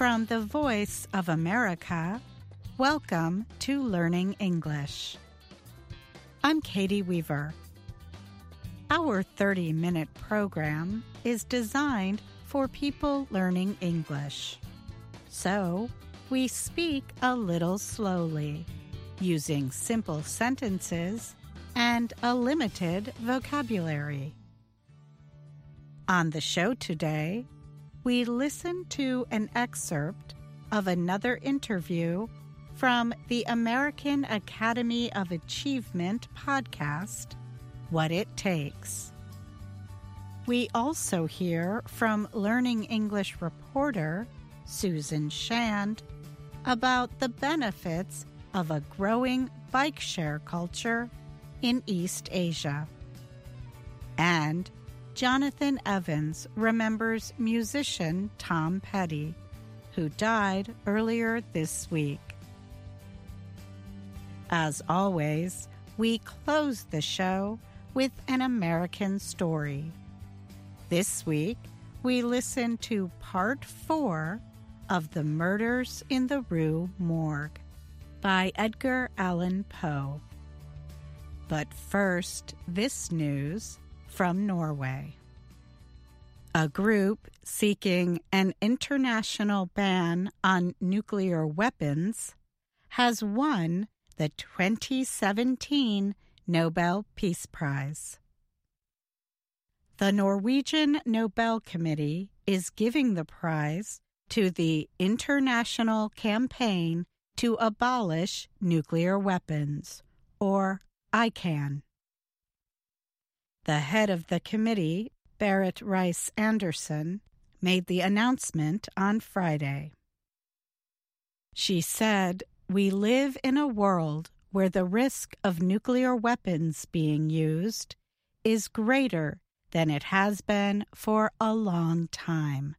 From the Voice of America, welcome to Learning English. I'm Katie Weaver. Our 30-minute program is designed for people learning English. So, we speak a little slowly, using simple sentences and a limited vocabulary. On the show today, we listen to an excerpt of another interview from the American Academy of Achievement podcast, What It Takes. We also hear from Learning English reporter Susan Shand about the benefits of a growing bike share culture in East Asia. And Jonathan Evans remembers musician Tom Petty, who died earlier this week. As always, we close the show with an American story. This week, we listen to Part 4 of The Murders in the Rue Morgue by Edgar Allan Poe. But first, this news from Norway. A group seeking an international ban on nuclear weapons has won the 2017 Nobel Peace Prize. The Norwegian Nobel Committee is giving the prize to the International Campaign to Abolish Nuclear Weapons, or ICAN. The head of the committee, Berit Reiss-Andersen, made the announcement on Friday. She said, "We live in a world where the risk of nuclear weapons being used is greater than it has been for a long time."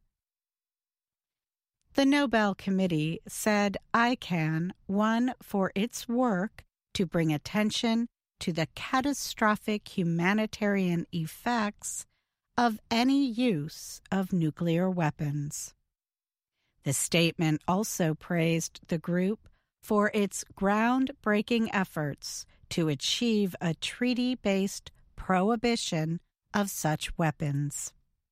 The Nobel Committee said ICAN won for its work to bring attention to the catastrophic humanitarian effects of any use of nuclear weapons. The statement also praised the group for its groundbreaking efforts to achieve a treaty-based prohibition of such weapons.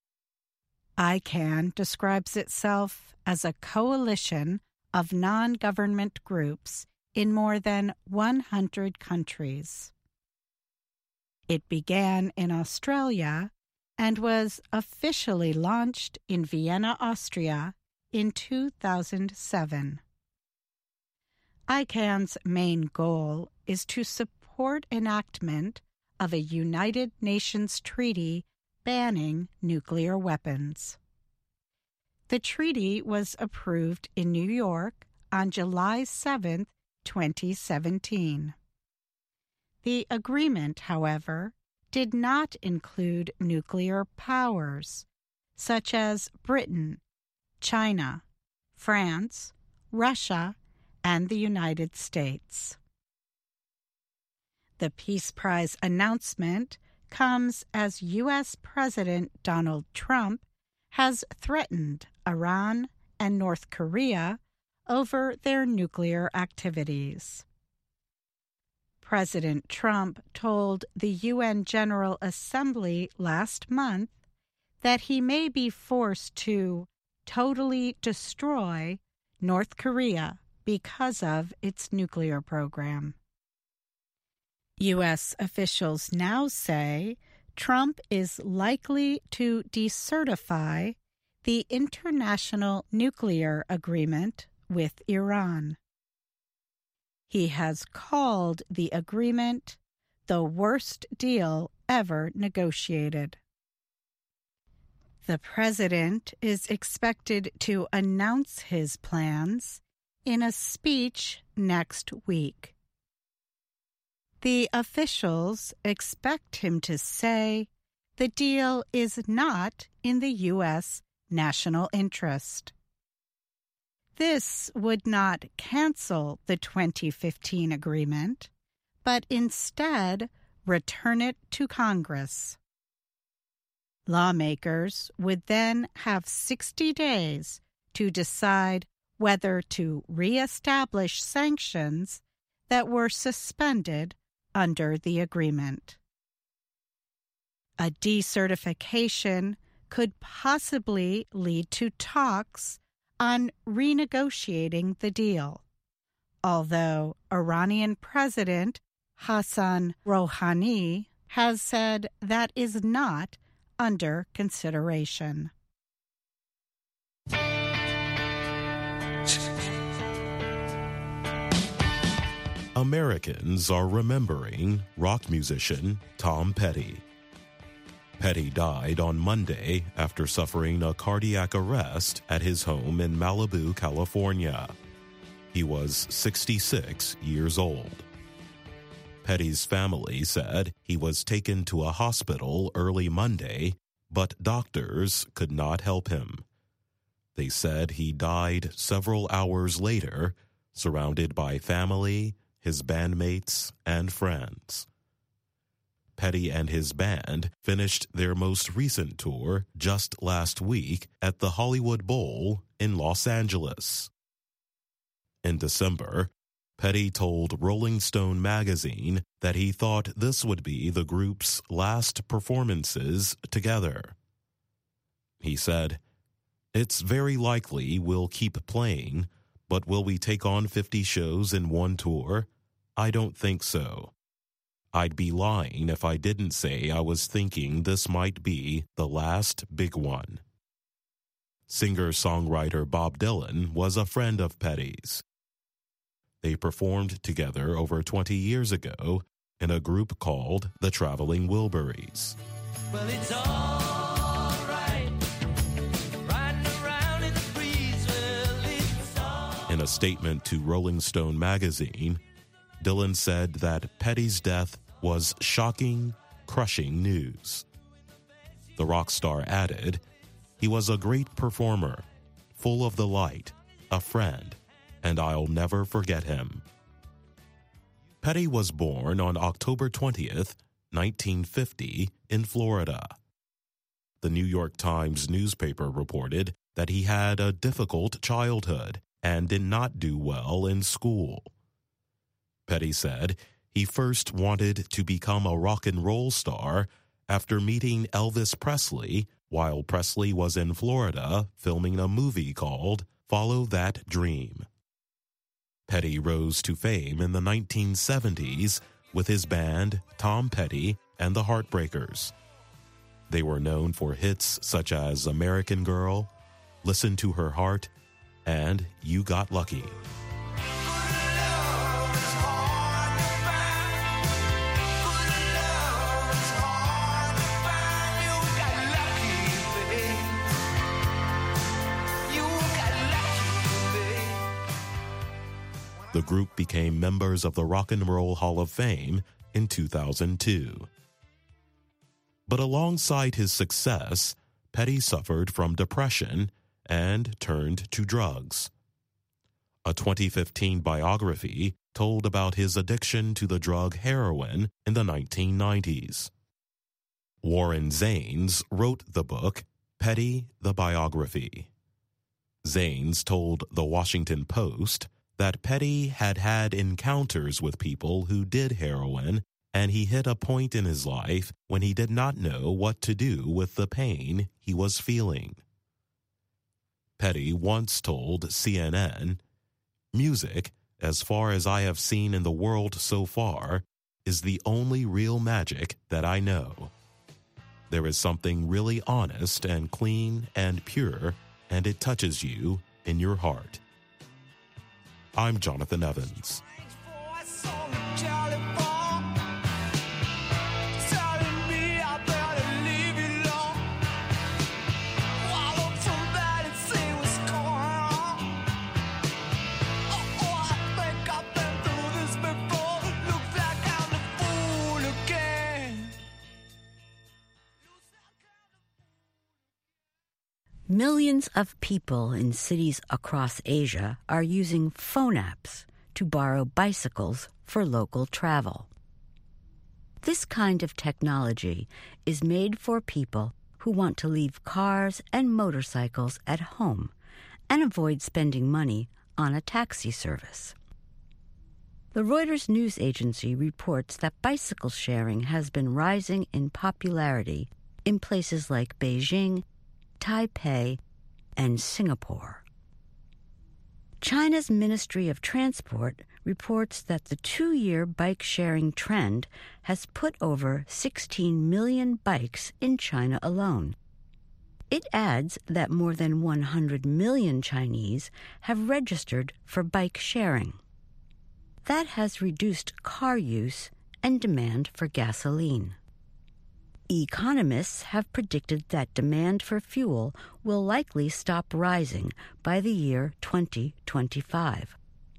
ICAN describes itself as a coalition of non-government groups in more than 100 countries. It began in Australia and was officially launched in Vienna, Austria in 2007. ICAN's main goal is to support enactment of a United Nations treaty banning nuclear weapons. The treaty was approved in New York on July 7, 2017. The agreement, however, did not include nuclear powers, such as Britain, China, France, Russia, and the United States. The Peace Prize announcement comes as U.S. President Donald Trump has threatened Iran and North Korea over their nuclear activities. President Trump told the UN General Assembly last month that he may be forced to totally destroy North Korea because of its nuclear program. U.S. officials now say Trump is likely to decertify the international nuclear agreement with Iran. He has called the agreement the worst deal ever negotiated. The president is expected to announce his plans in a speech next week. The officials expect him to say the deal is not in the U.S. national interest. This would not cancel the 2015 agreement, but instead return it to Congress. Lawmakers would then have 60 days to decide whether to reestablish sanctions that were suspended under the agreement. A decertification could possibly lead to talks on renegotiating the deal, although Iranian President Hassan Rouhani has said that is not under consideration. Americans are remembering rock musician Tom Petty. Petty died on Monday after suffering a cardiac arrest at his home in Malibu, California. He was 66 years old. Petty's family said he was taken to a hospital early Monday, but doctors could not help him. They said he died several hours later, surrounded by family, his bandmates, and friends. Petty and his band finished their most recent tour just last week at the Hollywood Bowl in Los Angeles. In December, Petty told Rolling Stone magazine that he thought this would be the group's last performances together. He said, "It's very likely we'll keep playing, but will we take on 50 shows in one tour? I don't think so. I'd be lying if I didn't say I was thinking this might be the last big one." Singer-songwriter Bob Dylan was a friend of Petty's. They performed together over 20 years ago in a group called the Traveling Wilburys. Well, it's all right. Riding around in the breeze, well, it's all... In a statement to Rolling Stone magazine, Dylan said that Petty's death was shocking, crushing news. The rock star added, "He was a great performer, full of the light, a friend, and I'll never forget him." Petty was born on October 20th, 1950, in Florida. The New York Times newspaper reported that he had a difficult childhood and did not do well in school. Petty said he first wanted to become a rock and roll star after meeting Elvis Presley while Presley was in Florida filming a movie called Follow That Dream. Petty rose to fame in the 1970s with his band Tom Petty and the Heartbreakers. They were known for hits such as American Girl, Listen to Her Heart, and You Got Lucky. The group became members of the Rock and Roll Hall of Fame in 2002. But alongside his success, Petty suffered from depression and turned to drugs. A 2015 biography told about his addiction to the drug heroin in the 1990s. Warren Zanes wrote the book Petty, the Biography. Zanes told The Washington Post that Petty had had encounters with people who did heroin, and he hit a point in his life when he did not know what to do with the pain he was feeling. Petty once told CNN, "Music, as far as I have seen in the world so far, is the only real magic that I know. There is something really honest and clean and pure, and it touches you in your heart." I'm Jonathan Evans. Millions of people in cities across Asia are using phone apps to borrow bicycles for local travel. This kind of technology is made for people who want to leave cars and motorcycles at home and avoid spending money on a taxi service. The Reuters news agency reports that bicycle sharing has been rising in popularity in places like Beijing, Taipei, and Singapore. China's Ministry of Transport reports that the 2-year bike-sharing trend has put over 16 million bikes in China alone. It adds that more than 100 million Chinese have registered for bike sharing. That has reduced car use and demand for gasoline. Economists have predicted that demand for fuel will likely stop rising by the year 2025.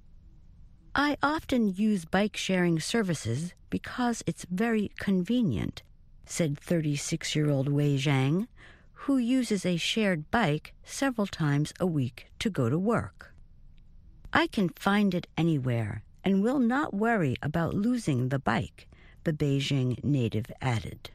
I often use bike-sharing services because it's very convenient, said 36-year-old Wei Zhang, who uses a shared bike several times a week to go to work. I can find it anywhere and will not worry about losing the bike, the Beijing native added.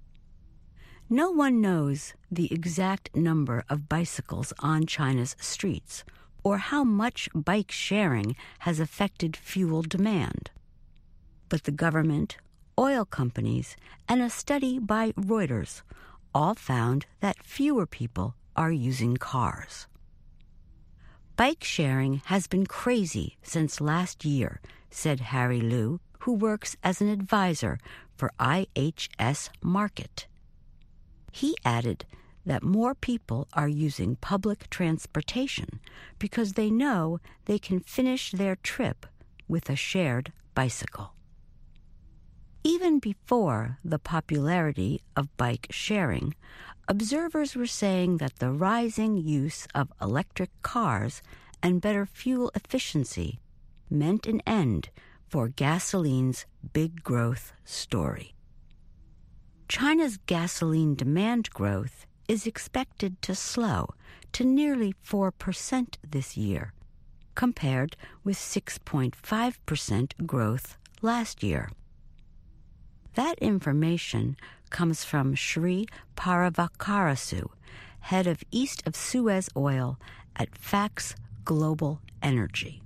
No one knows the exact number of bicycles on China's streets or how much bike sharing has affected fuel demand. But the government, oil companies, and a study by Reuters all found that fewer people are using cars. Bike sharing has been crazy since last year, said Harry Liu, who works as an advisor for IHS Markit. He added that more people are using public transportation because they know they can finish their trip with a shared bicycle. Even before the popularity of bike sharing, observers were saying that the rising use of electric cars and better fuel efficiency meant an end for gasoline's big growth story. China's gasoline demand growth is expected to slow to nearly 4% this year, compared with 6.5% growth last year. That information comes from Sri Paravakarasu, head of East of Suez Oil at Fax Global Energy.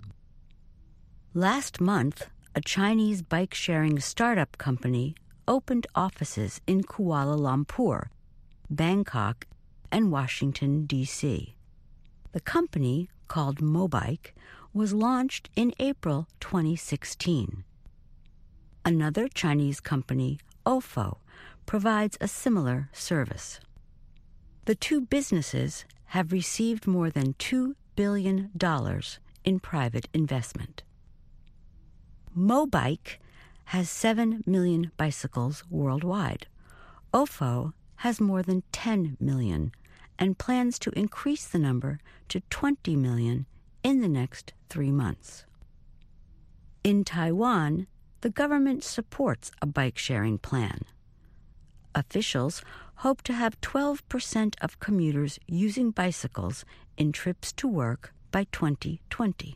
Last month, a Chinese bike-sharing startup company opened offices in Kuala Lumpur, Bangkok, and Washington, D.C. The company, called Mobike, was launched in April 2016. Another Chinese company, Ofo, provides a similar service. The two businesses have received more than $2 billion in private investment. Mobike has 7 million bicycles worldwide. Ofo has more than 10 million and plans to increase the number to 20 million in the next 3 months. In Taiwan, the government supports a bike-sharing plan. Officials hope to have 12% of commuters using bicycles in trips to work by 2020.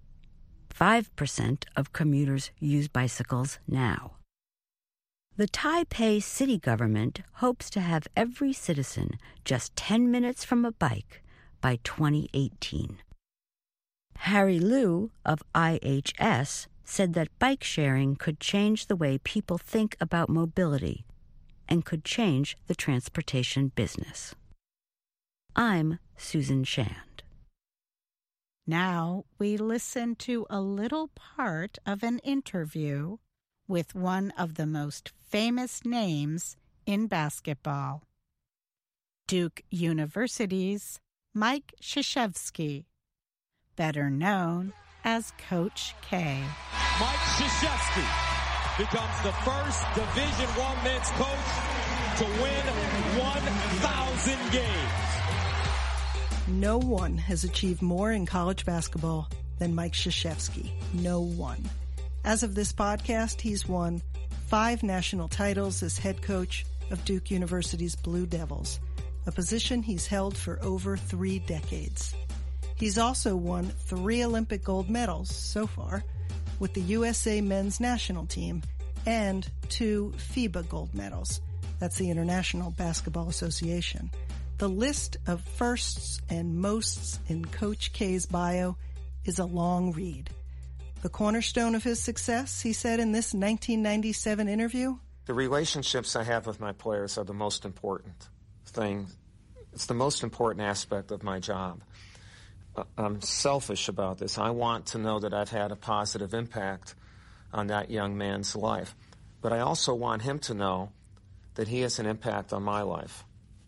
5% of commuters use bicycles now. The Taipei city government hopes to have every citizen just 10 minutes from a bike by 2018. Harry Liu of IHS said that bike sharing could change the way people think about mobility and could change the transportation business. I'm Susan Shand. Now we listen to a little part of an interview with one of the most famous names in basketball, Duke University's Mike Krzyzewski, better known as Coach K. Mike Krzyzewski becomes the first Division I men's coach to win 1,000 games. No one has achieved more in college basketball than Mike Krzyzewski. No one. As of this podcast, he's won 5 national titles as head coach of Duke University's Blue Devils, a position he's held for over 3 decades. He's also won 3 Olympic gold medals so far with the USA men's national team and 2 FIBA gold medals. That's the International Basketball Association. The list of firsts and mosts in Coach K's bio is a long read. The cornerstone of his success, he said in this 1997 interview, "The relationships I have with my players are the most important thing. It's the most important aspect of my job. I'm selfish about this. I want to know that I've had a positive impact on that young man's life. But I also want him to know that he has an impact on my life.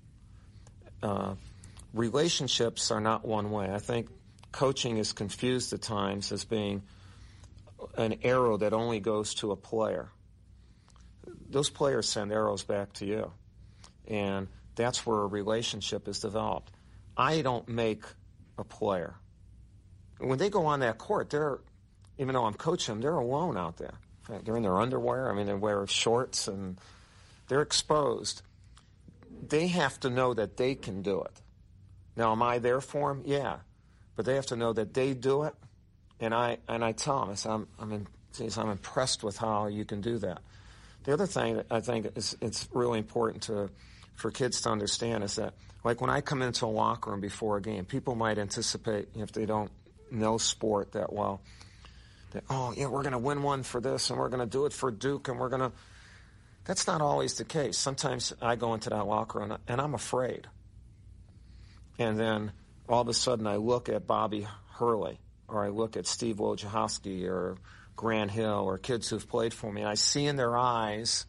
Relationships are not one way. I think coaching is confused at times as being an arrow that only goes to a player. Those players send arrows back to you. And that's where a relationship is developed. I don't make a player. When they go on that court, even though I'm coaching them, they're alone out there. In fact, they're in their underwear. I mean, they wear shorts, and they're exposed. They have to know that they can do it. Now, am I there for them? Yeah. But they have to know that they do it, and I tell them, I'm impressed with how you can do that. The other thing that I think it's really important for kids to understand is that, like when I come into a locker room before a game, people might anticipate, if they don't know sport that well, that, oh, yeah, we're going to win one for this, and we're going to do it for Duke, and we're going to... That's not always the case. Sometimes I go into that locker room, and I'm afraid. And then all of a sudden I look at Bobby Hurley, or I look at Steve Wojciechowski, or Grant Hill, or kids who've played for me, and I see in their eyes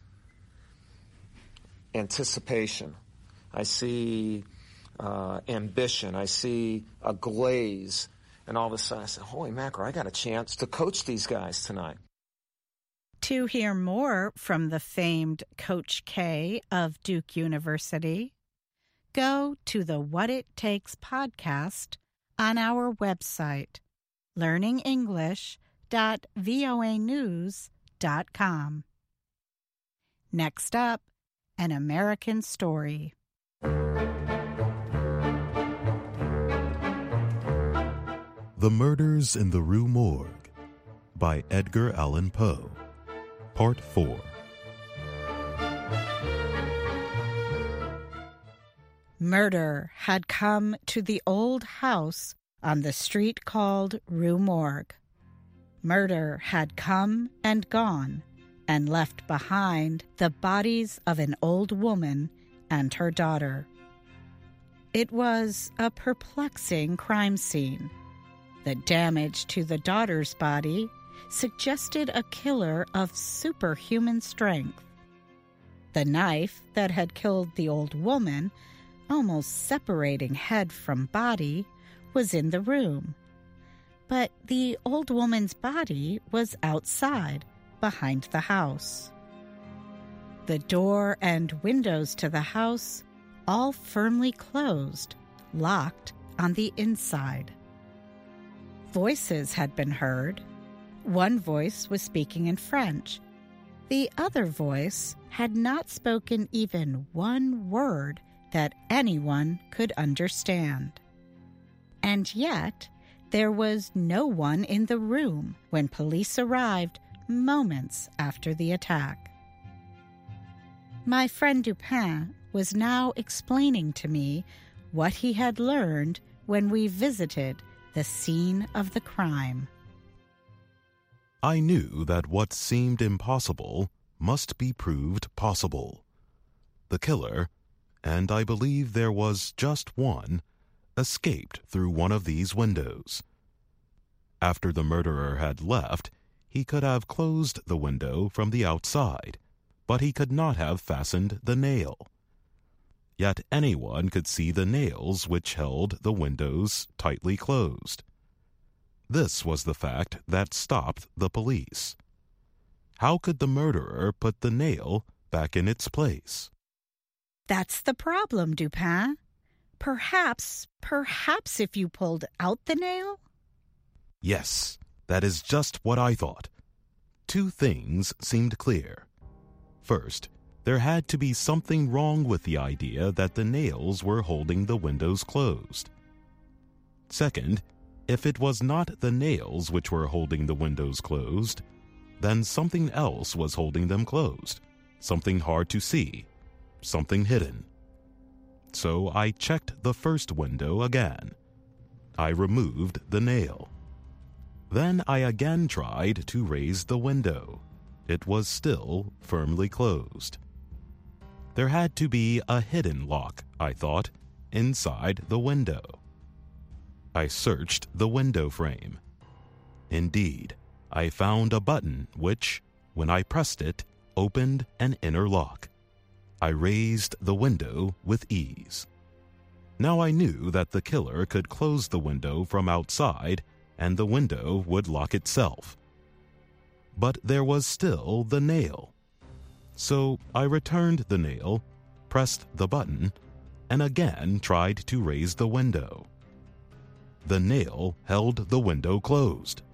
anticipation. I see ambition. I see a glaze. And all of a sudden I said, holy mackerel, I got a chance to coach these guys tonight. To hear more from the famed Coach K of Duke University, go to the What It Takes podcast on our website, learningenglish.voanews.com. Next up, An American Story. The Murders in the Rue Morgue by Edgar Allan Poe, Part 4. Murder had come to the old house on the street called Rue Morgue. Murder had come and gone and left behind the bodies of an old woman and her daughter. It was a perplexing crime scene. The damage to the daughter's body suggested a killer of superhuman strength. The knife that had killed the old woman, almost separating head from body, was in the room. But the old woman's body was outside, behind the house. The door and windows to the house, all firmly closed, locked on the inside. Voices had been heard. One voice was speaking in French. The other voice had not spoken even one word that anyone could understand. And yet, there was no one in the room when police arrived moments after the attack. My friend Dupin was now explaining to me what he had learned when we visited the scene of the crime. I knew that what seemed impossible must be proved possible. The killer, and I believe there was just one, escaped through one of these windows. After the murderer had left, he could have closed the window from the outside, but he could not have fastened the nail. Yet anyone could see the nails which held the windows tightly closed. This was the fact that stopped the police. How could the murderer put the nail back in its place? That's the problem, Dupin. Perhaps if you pulled out the nail? Yes, that is just what I thought. Two things seemed clear. First, there had to be something wrong with the idea that the nails were holding the windows closed. Second, if it was not the nails which were holding the windows closed, then something else was holding them closed, something hard to see, something hidden. so I checked the first window again. I removed the nail. Then I again tried to raise the window. It was still firmly closed. There had to be a hidden lock, I thought, inside the window. I searched the window frame. Indeed, I found a button which, when I pressed it, opened an inner lock. I raised the window with ease. Now I knew that the killer could close the window from outside and the window would lock itself. But there was still the nail. So I returned the nail, pressed the button, and again tried to raise the window. The nail held the window closed.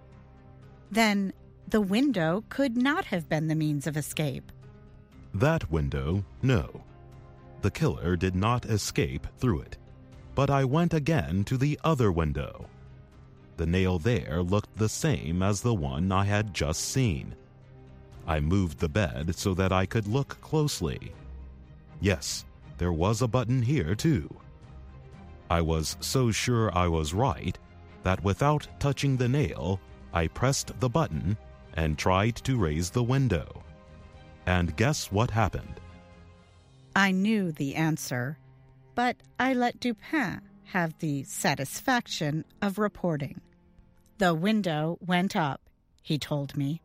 Then the window could not have been the means of escape. That window, no. The killer did not escape through it. But I went again to the other window. The nail there looked the same as the one I had just seen. I moved the bed so that I could look closely. Yes, there was a button here too. I was so sure I was right that without touching the nail, I pressed the button and tried to raise the window. And guess what happened? I knew the answer, but I let Dupin have the satisfaction of reporting. The window went up, he told me.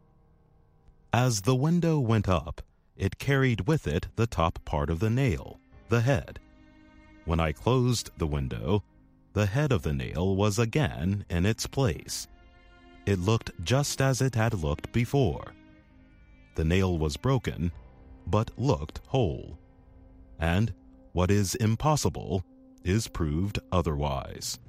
As the window went up, it carried with it the top part of the nail, the head. When I closed the window, the head of the nail was again in its place. It looked just as it had looked before. The nail was broken, but looked whole. And what is impossible is proved otherwise.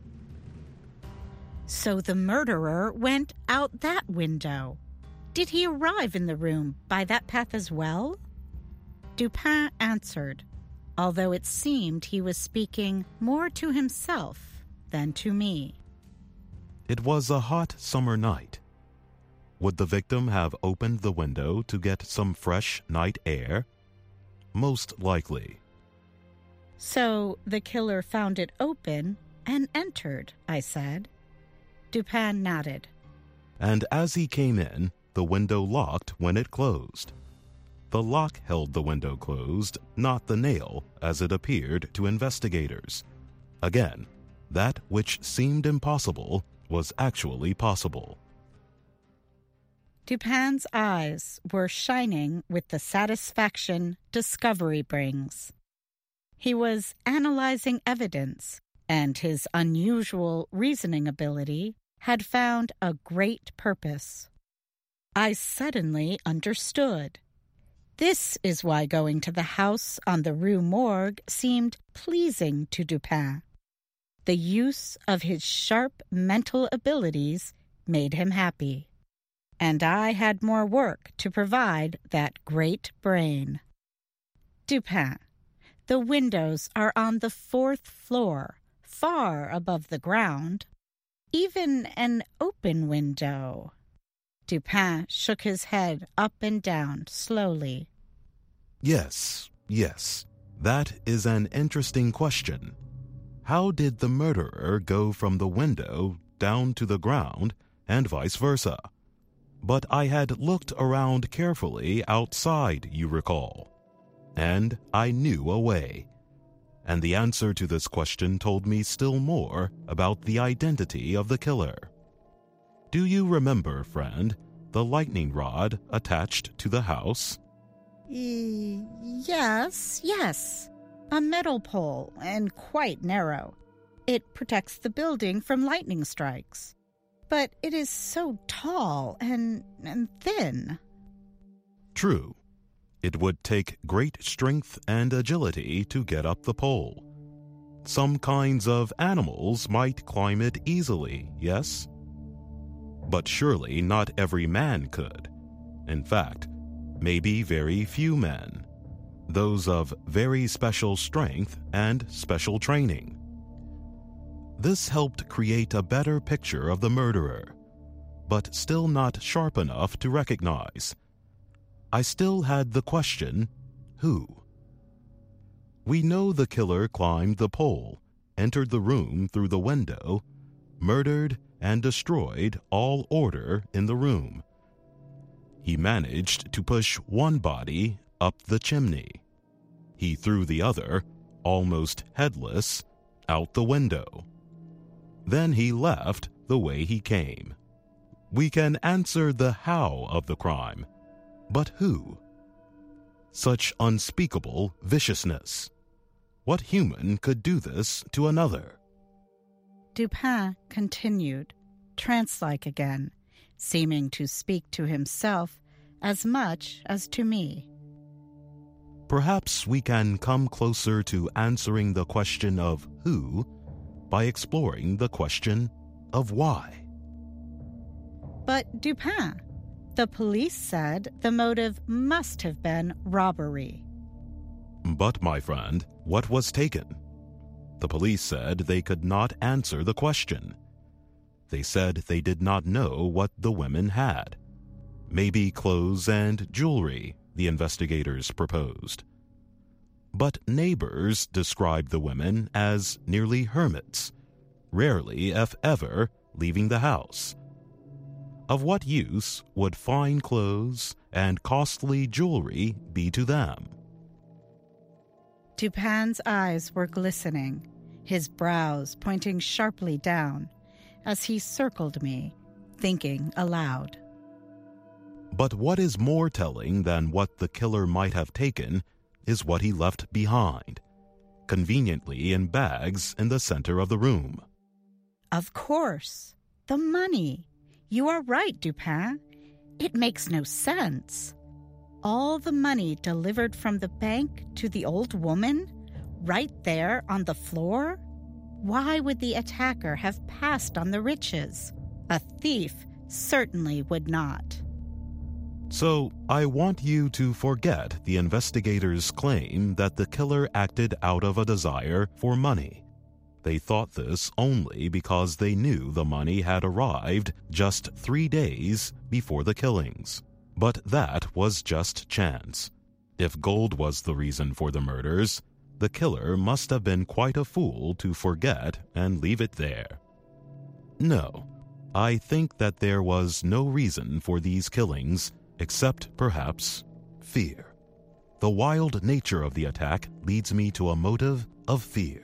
So the murderer went out that window. Did he arrive in the room by that path as well? Dupin answered, although it seemed he was speaking more to himself than to me. It was a hot summer night. Would the victim have opened the window to get some fresh night air? Most likely. So the killer found it open and entered, I said. Dupin nodded. And as he came in, the window locked when it closed. The lock held the window closed, not the nail, as it appeared to investigators. Again, that which seemed impossible was actually possible. Dupin's eyes were shining with the satisfaction discovery brings. He was analyzing evidence, and his unusual reasoning ability had found a great purpose. I suddenly understood. This is why going to the house on the Rue Morgue seemed pleasing to Dupin. The use of his sharp mental abilities made him happy. And I had more work to provide that great brain. Dupin, the windows are on the 4th floor, far above the ground. Even an open window. Dupin shook his head up and down slowly. Yes. That is an interesting question. How did the murderer go from the window down to the ground and vice versa? But I had looked around carefully outside, you recall. And I knew a way. And the answer to this question told me still more about the identity of the killer. Do you remember, friend, the lightning rod attached to the house? Yes. A metal pole, and quite narrow. It protects the building from lightning strikes. But it is so tall and thin. True. It would take great strength and agility to get up the pole. Some kinds of animals might climb it easily, yes? But surely not every man could. In fact, maybe very few men. Those of very special strength and special training. This helped create a better picture of the murderer, but still not sharp enough to recognize. I still had the question, who? We know the killer climbed the pole, entered the room through the window, murdered and destroyed all order in the room. He managed to push one body up the chimney. He threw the other, almost headless, out the window. Then he left the way he came. We can answer the how of the crime, but who? Such unspeakable viciousness. What human could do this to another? Dupin continued, trance-like again, seeming to speak to himself as much as to me. Perhaps we can come closer to answering the question of who by exploring the question of why. But Dupin, the police said the motive must have been robbery. But, my friend, what was taken? The police said they could not answer the question. They said they did not know what the women had. Maybe clothes and jewelry, the investigators proposed. But neighbors described the women as nearly hermits, rarely, if ever, leaving the house. Of what use would fine clothes and costly jewelry be to them? Dupin's eyes were glistening, his brows pointing sharply down, as he circled me, thinking aloud. But what is more telling than what the killer might have taken is what he left behind, conveniently in bags in the center of the room. Of course, the money. You are right, Dupin. It makes no sense. All the money delivered from the bank to the old woman, right there on the floor? Why would the attacker have passed on the riches? A thief certainly would not. So, I want you to forget the investigators' claim that the killer acted out of a desire for money. They thought this only because they knew the money had arrived just 3 days before the killings. But that was just chance. If gold was the reason for the murders, the killer must have been quite a fool to forget and leave it there. No, I think that there was no reason for these killings except, perhaps, fear. The wild nature of the attack leads me to a motive of fear.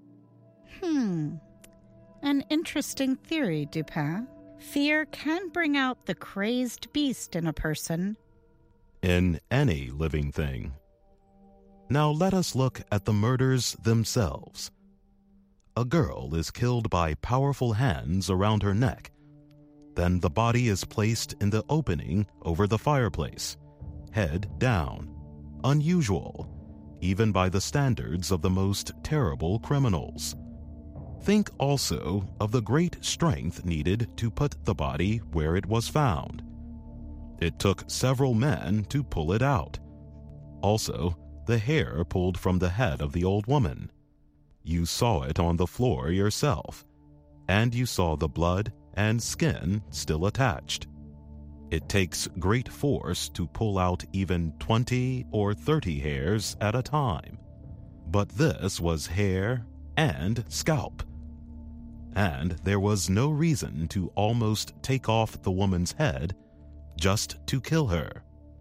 An interesting theory, Dupin. Fear can bring out the crazed beast in a person. In any living thing. Now let us look at the murders themselves. A girl is killed by powerful hands around her neck. Then the body is placed in the opening over the fireplace, head down. Unusual, even by the standards of the most terrible criminals. Think also of the great strength needed to put the body where it was found. It took several men to pull it out. Also, the hair pulled from the head of the old woman. You saw it on the floor yourself, and you saw the blood and skin still attached. It takes great force to pull out even 20 or 30 hairs at a time. But this was hair and scalp. And there was no reason to almost take off the woman's head just to kill her.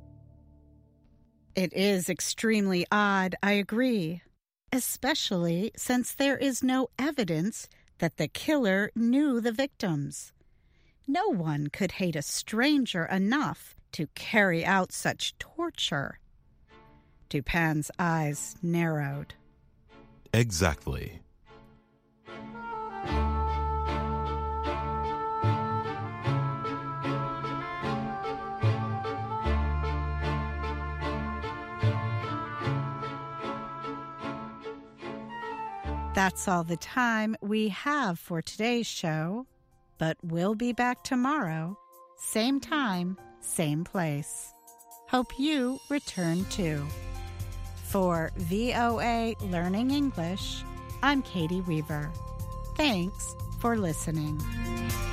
It is extremely odd, I agree, especially since there is no evidence that the killer knew the victims. No one could hate a stranger enough to carry out such torture. Dupin's eyes narrowed. Exactly. That's all the time we have for today's show, but we'll be back tomorrow, same time, same place. Hope you return too. For VOA Learning English, I'm Katie Weaver. Thanks for listening.